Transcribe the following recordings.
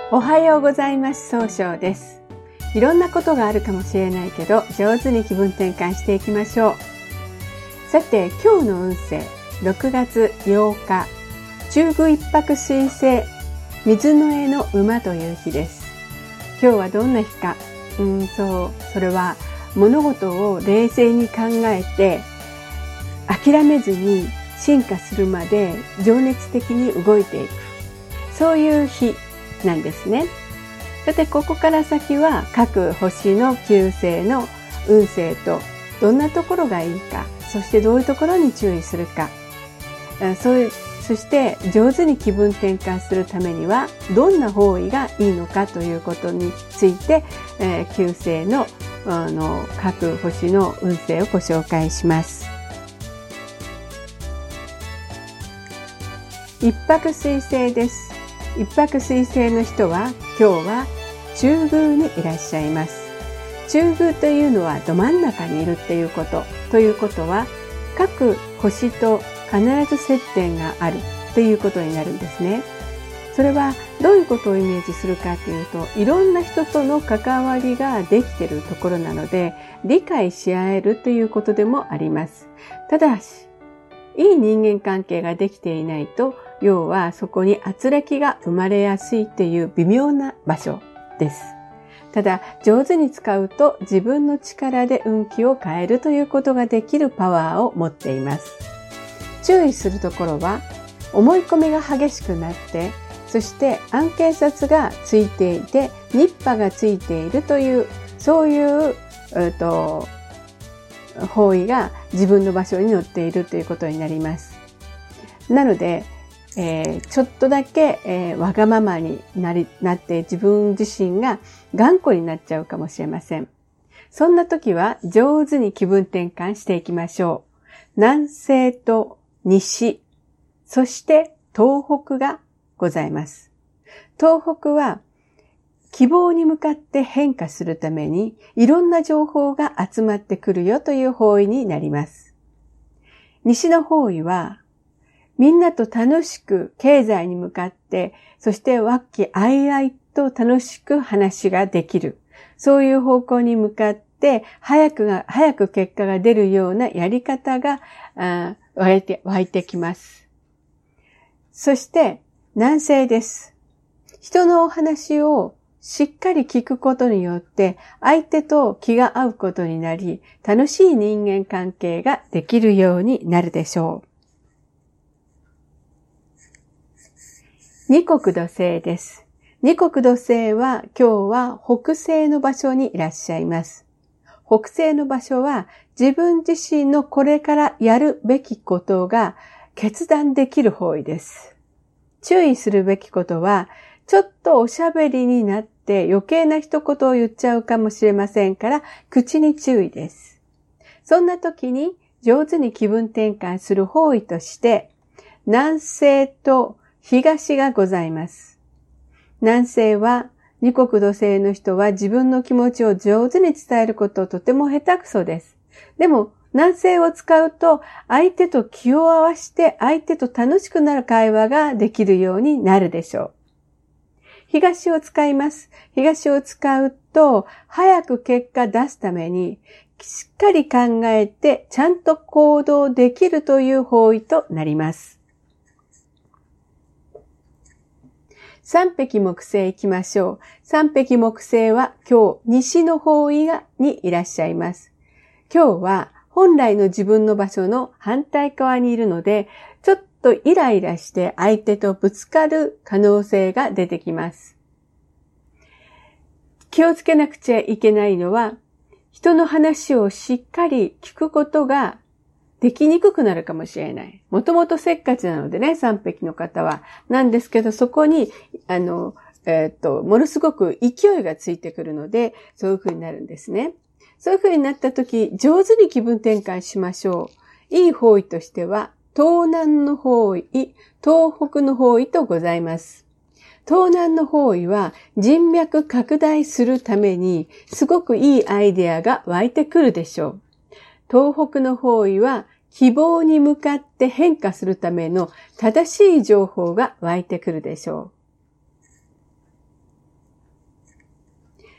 おはようございます。総称です。いろんなことがあるかもしれないけど、上手に気分転換していきましょう。さて、今日の運勢、6月8日、中宮一泊水星、水の絵の馬という日です。今日はどんな日か。それは物事を冷静に考えて、諦めずに進化するまで情熱的に動いていく。そういう日なんですね。さて、ここから先は各星の九星の運勢とどんなところがいいか、そしてどういうところに注意するか、そして上手に気分転換するためにはどんな方位がいいのかということについて、九星の各星の運勢をご紹介します。一泊水星です。一泊水星の人は今日は中宮にいらっしゃいます。中宮というのはど真ん中にいるっていうこと。ということは各星と必ず接点があるっていうことになるんですね。それはどういうことをイメージするかというと、いろんな人との関わりができているところなので、理解し合えるということでもあります。ただし、いい人間関係ができていないと、要はそこに圧力が生まれやすいっていう微妙な場所です。ただ、上手に使うと自分の力で運気を変えるということができるパワーを持っています。注意するところは、思い込みが激しくなって、そして暗警察がついていて、ニッパがついているという、そういう方位が自分の場所に乗っているということになります。なので、ちょっとだけ、わがままになって自分自身が頑固になっちゃうかもしれません。そんな時は上手に気分転換していきましょう。南西と西、そして東北がございます。東北は希望に向かって変化するためにいろんな情報が集まってくるよという方位になります。西の方位はみんなと楽しく経済に向かって、そして和気あいあいと楽しく話ができる。そういう方向に向かって、早く結果が出るようなやり方が湧いてきます。そして、南西です。人のお話をしっかり聞くことによって、相手と気が合うことになり、楽しい人間関係ができるようになるでしょう。二国土星です。二国土星は今日は北西の場所にいらっしゃいます。北西の場所は自分自身のこれからやるべきことが決断できる方位です。注意するべきことは、ちょっとおしゃべりになって余計な一言を言っちゃうかもしれませんから、口に注意です。そんな時に上手に気分転換する方位として、南西と東がございます。南西は二国土星の人は自分の気持ちを上手に伝えることをとても下手くそです。でも南西を使うと相手と気を合わせて相手と楽しくなる会話ができるようになるでしょう。東を使います。東を使うと早く結果出すためにしっかり考えてちゃんと行動できるという方位となります。三匹木星行きましょう。三匹木星は今日西の方位にいらっしゃいます。今日は本来の自分の場所の反対側にいるので、ちょっとイライラして相手とぶつかる可能性が出てきます。気をつけなくちゃいけないのは、人の話をしっかり聞くことができにくくなるかもしれない。もともとせっかちなのでね、三匹の方は。なんですけど、そこに、ものすごく勢いがついてくるので、そういう風になるんですね。そういう風になったとき、上手に気分転換しましょう。いい方位としては、東南の方位、東北の方位とございます。東南の方位は人脈拡大するために、すごくいいアイデアが湧いてくるでしょう。東北の方位は希望に向かって変化するための正しい情報が湧いてくるでしょう。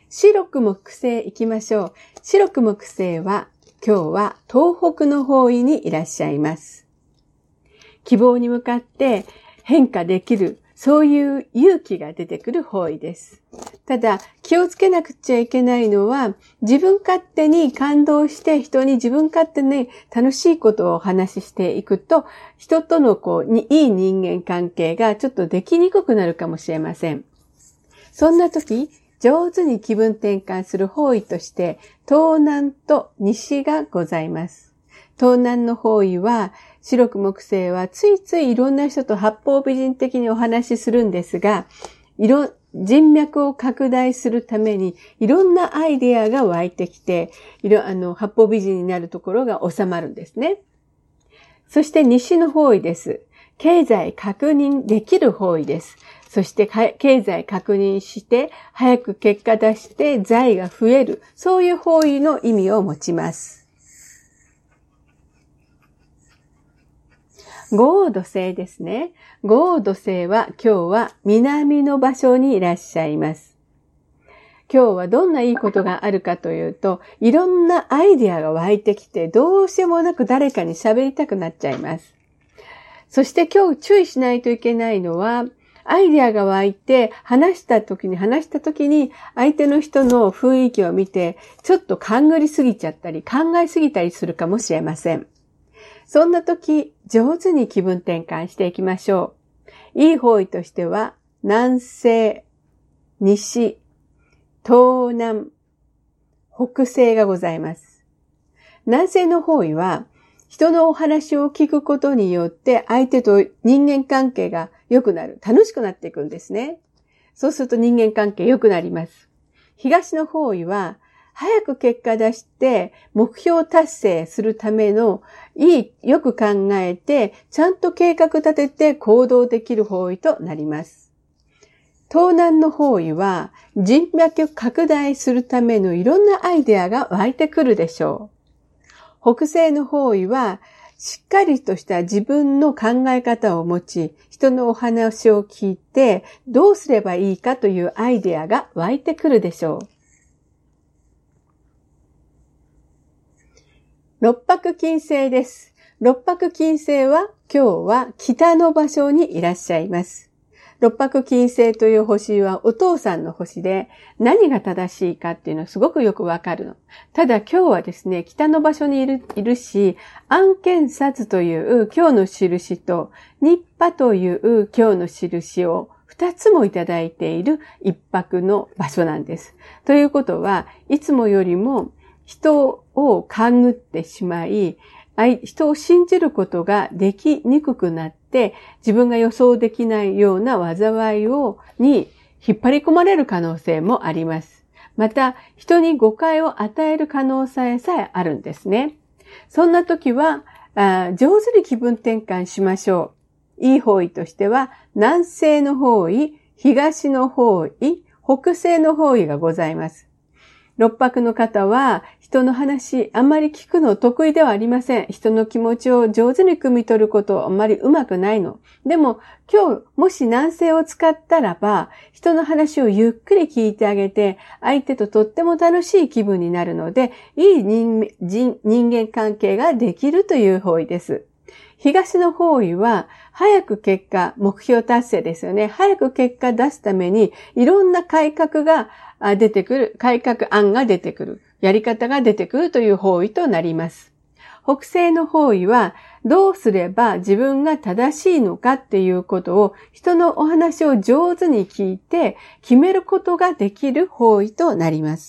白く木星行きましょう。白く木星は今日は東北の方位にいらっしゃいます。希望に向かって変化できる、そういう勇気が出てくる方位です。ただ気をつけなくちゃいけないのは、自分勝手に感動して人に自分勝手に楽しいことをお話ししていくと、人とのいい人間関係がちょっとできにくくなるかもしれません。そんな時、上手に気分転換する方位として、東南と西がございます。東南の方位は、白く木星はついついいろんな人と八方美人的にお話しするんですが、人脈を拡大するためにいろんなアイデアが湧いてきて、八方美人になるところが収まるんですね。そして西の方位です。経済確認できる方位です。そして経済確認して早く結果出して財が増える、そういう方位の意味を持ちます。五黄土星ですね。五黄土星は今日は南の場所にいらっしゃいます。今日はどんないいことがあるかというと、いろんなアイデアが湧いてきて、どうしようもなく誰かに喋りたくなっちゃいます。そして今日注意しないといけないのは、アイデアが湧いて話した時に相手の人の雰囲気を見て、ちょっと勘ぐりすぎちゃったり考えすぎたりするかもしれません。そんな時、上手に気分転換していきましょう。いい方位としては、南西、西、東南、北西がございます。南西の方位は、人のお話を聞くことによって相手と人間関係が良くなる、楽しくなっていくんですね。そうすると人間関係良くなります。東の方位は、早く結果出して目標達成するためのよく考えてちゃんと計画立てて行動できる方位となります。東南の方位は人脈拡大するためのいろんなアイデアが湧いてくるでしょう。北西の方位はしっかりとした自分の考え方を持ち、人のお話を聞いてどうすればいいかというアイデアが湧いてくるでしょう。六白金星です。六白金星は今日は北の場所にいらっしゃいます。六白金星という星はお父さんの星で何が正しいかっていうのはすごくよくわかるの。ただ今日はですね、北の場所にいるし、暗見殺という今日の印と日波という今日の印を2つもいただいている一泊の場所なんです。ということは、いつもよりも人を勘ぐってしまい、人を信じることができにくくなって、自分が予想できないような災いに引っ張り込まれる可能性もあります。また、人に誤解を与える可能性さえあるんですね。そんな時は、上手に気分転換しましょう。いい方位としては、南西の方位、東の方位、北西の方位がございます。六白の方は人の話あんまり聞くの得意ではありません。人の気持ちを上手に汲み取ることあんまりうまくないの。でも今日もし南西を使ったらば人の話をゆっくり聞いてあげて相手ととっても楽しい気分になるのでいい人間関係ができるという方位です。東の方位は早く結果、目標達成ですよね。早く結果出すためにいろんな改革が出てくる、改革案が出てくる、やり方が出てくるという方位となります。北西の方位はどうすれば自分が正しいのかっていうことを人のお話を上手に聞いて決めることができる方位となります。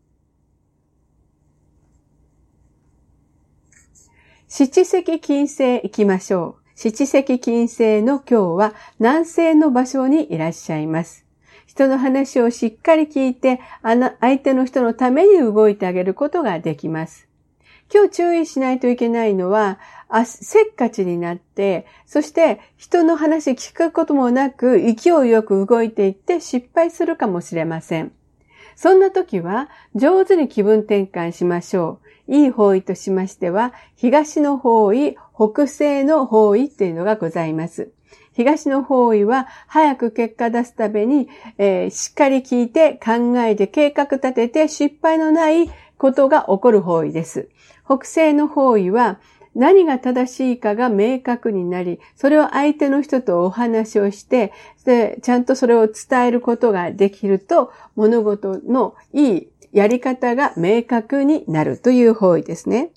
七石金星行きましょう。七石金星の今日は南西の場所にいらっしゃいます。人の話をしっかり聞いて、相手の人のために動いてあげることができます。今日注意しないといけないのは、せっかちになって、そして人の話聞くこともなく勢いよく動いていって失敗するかもしれません。そんな時は上手に気分転換しましょう。いい方位としましては、東の方位、北西の方位っていうのがございます。 東の方位は早く結果出すために、しっかり聞いて考えて計画立てて失敗のないことが起こる方位です。北西の方位は何が正しいかが明確になり、それを相手の人とお話をして、でちゃんとそれを伝えることができると、物事のいいやり方が明確になるという方位ですね。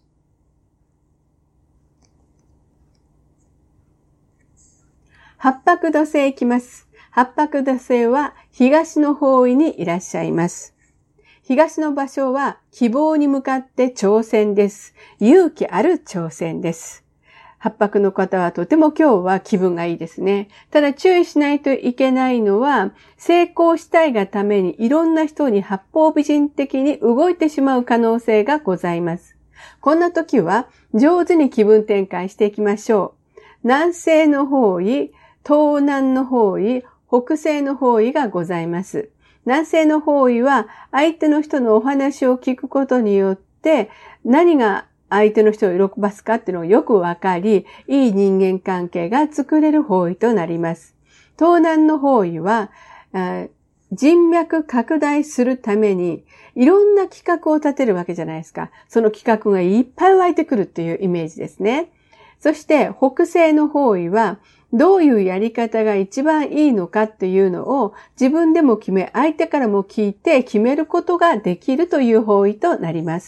八白土星いきます。八白土星は東の方位にいらっしゃいます。東の場所は希望に向かって挑戦です。勇気ある挑戦です。八白の方はとても今日は気分がいいですね。ただ注意しないといけないのは、成功したいがためにいろんな人に八方美人的に動いてしまう可能性がございます。こんな時は上手に気分転換していきましょう。南西の方位、東南の方位、北西の方位がございます。南西の方位は相手の人のお話を聞くことによって何が相手の人を喜ばすかっていうのがよくわかり、いい人間関係が作れる方位となります。東南の方位は人脈拡大するためにいろんな企画を立てるわけじゃないですか。その企画がいっぱい湧いてくるっていうイメージですね。そして北西の方位はどういうやり方が一番いいのかっていうのを自分でも決め、相手からも聞いて決めることができるという方位となります。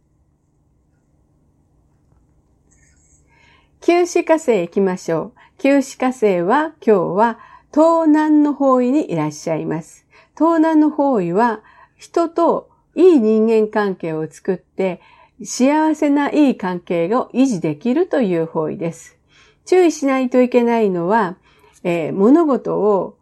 九紫火星行きましょう。九紫火星は今日は東南の方位にいらっしゃいます。東南の方位は人といい人間関係を作って幸せないい関係を維持できるという方位です。注意しないといけないのは、物事を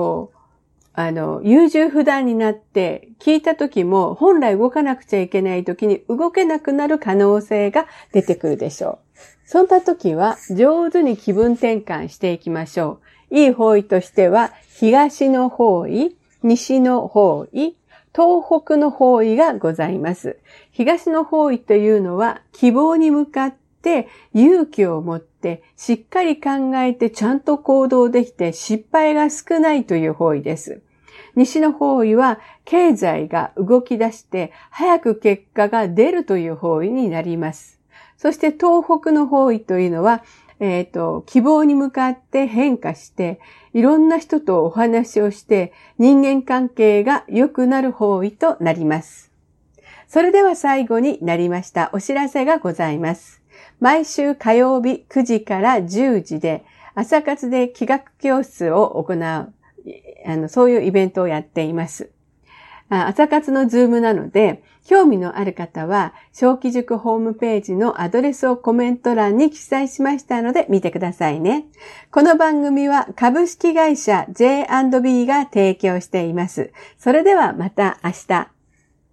優柔不断になって聞いた時も本来動かなくちゃいけない時に動けなくなる可能性が出てくるでしょう。そんな時は上手に気分転換していきましょう。いい方位としては東の方位、西の方位、東北の方位がございます。東の方位というのは希望に向かって勇気を持ってしっかり考えてちゃんと行動できて失敗が少ないという方位です。西の方位は経済が動き出して早く結果が出るという方位になります。そして東北の方位というのは、希望に向かって変化していろんな人とお話をして人間関係が良くなる方位となります。それでは最後になりましたお知らせがございます。毎週火曜日9時から10時で朝活で気学教室を行う、そういうイベントをやっています。朝活のズームなので、興味のある方は、小規塾ホームページのアドレスをコメント欄に記載しましたので見てくださいね。この番組は株式会社 J&B が提供しています。それではまた明日。